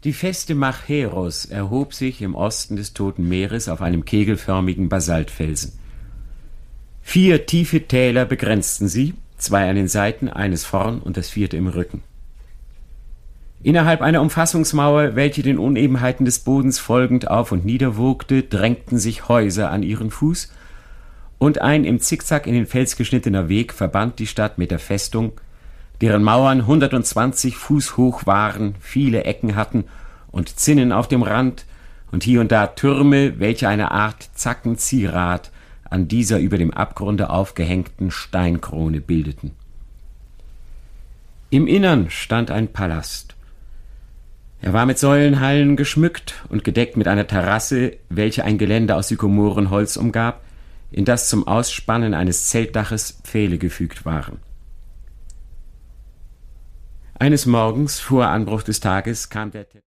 Die feste Macheros erhob sich im Osten des Toten Meeres auf einem kegelförmigen Basaltfelsen. 4 tiefe Täler begrenzten sie, 2 an den Seiten, eines vorn und das 4. im Rücken. Innerhalb einer Umfassungsmauer, welche den Unebenheiten des Bodens folgend auf und nieder wogte, drängten sich Häuser an ihren Fuß, und ein im Zickzack in den Fels geschnittener Weg verband die Stadt mit der Festung, deren Mauern 120 Fuß hoch waren, viele Ecken hatten und Zinnen auf dem Rand und hier und da Türme, welche eine Art Zackenzierat an dieser über dem Abgrunde aufgehängten Steinkrone bildeten. Im Innern stand ein Palast. Er war mit Säulenhallen geschmückt und gedeckt mit einer Terrasse, welche ein Geländer aus Sykomorenholz umgab, in das zum Ausspannen eines Zeltdaches Pfähle gefügt waren. Eines Morgens vor Anbruch des Tages kam der